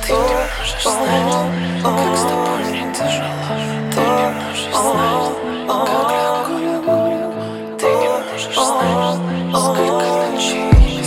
Ты не можешь знать, как с тобой мне тяжело. Ты не можешь знать, как легко я курю. Ты не можешь знать, сколько ночей я не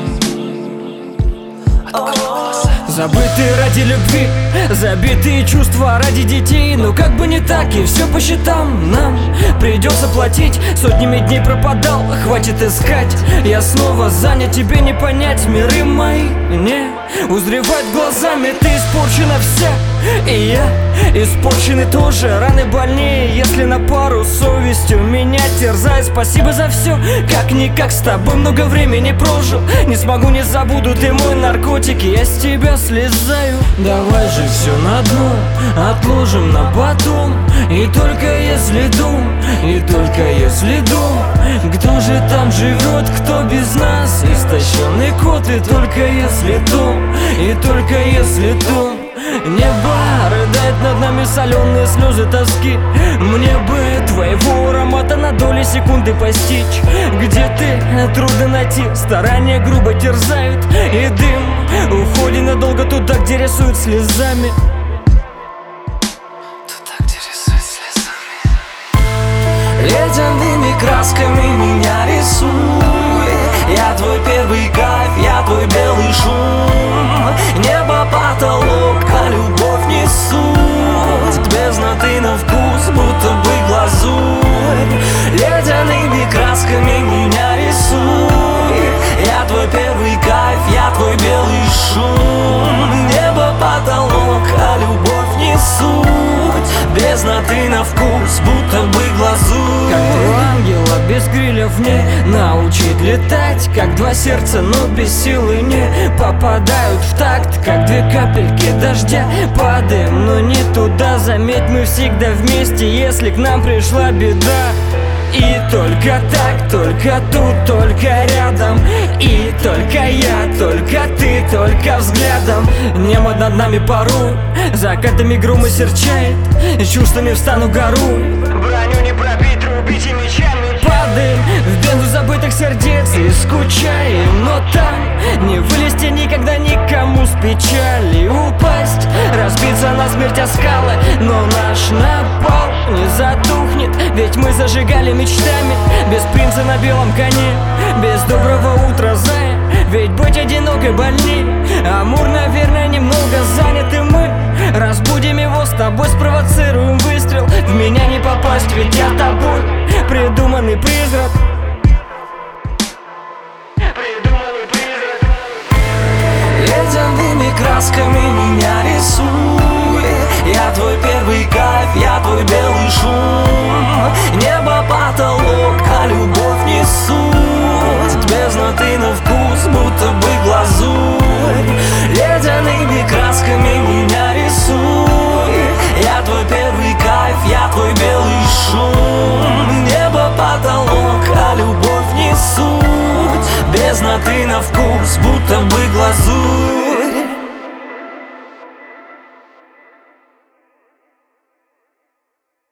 спал. Открой глаза. Забытые ради любви, забитые чувства ради детей. Но как бы не так, и все по счетам нам придется платить. Сотнями дней пропадал, хватит искать. Я снова занят, тебе не понять. Миры мои не узревают глазами. Ты испорчена вся, и я испорченный тоже. Раны больнее, если на пару с совестью меня терзает. Спасибо за все, как-никак с тобой много времени прожил. Не смогу, не забуду, ты мой наркотик, я с тебя слезаю. Давай же все на дно отложим на потом. И только если дом, и только если дом. Кто же там живет, кто без нас? Истощенный кот, и только если дом, и только если дом. Небо рыдает над нами, соленые слезы тоски. Мне бы твоего аромата на доли секунды постичь. Где ты, трудно найти, старания грубо терзают. И дым уходит надолго туда, где рисуют слезами. Туда, где рисуют слезами. Ледяными красками меня рисуй. Я твой первый кайф, я твой белый шум. Небо потолок, а любовь не суть. Бездна ты на вкус, будто бы глазурь. Ледяными красками меня рисуй. Я твой первый кайф, я твой белый шум. Небо потолок, а любовь не суть. Бездна ты на вкус, будто бы глазурь. Как два ангела без крыльев не научить летать. Как два сердца, но без силы не попадают в такт. Как две капельки дождя падаем, но не туда. Заметь, мы всегда вместе, если к нам пришла беда. И только так, только тут, только рядом. И только я, только ты, только взглядом. Небо над нами порой закатами грома серчает. Чувствами встану гору. Броню не пробить, рубите мечами. Падаем в бездну забытых сердец и скучаем. Но там не вылезти никогда никому с печали. Упасть, разбиться насмерть о скалы. Но наш напал не затухнет, ведь мы зажигали мечтами. Без принца на белом коне, без доброго утра зая. Ведь быть одинокой больней. Амур, наверное, немного занят, и мы разбудим его с тобой, спровоцируем выстрел. В меня не попасть, ведь я тобой придуманный призрак. Придуманный призрак. Ледяными красками меня рисуй. Я твой первый кайф, я твой белый шум. Небо потолок, а любовь не суть. Бездна ты на вкус, будто бы глазурь. Ледяными красками меня рисуй. Я твой первый кайф, я твой белый шум. Небо потолок, а любовь не суть. Бездна ты на вкус, будто бы глазурь.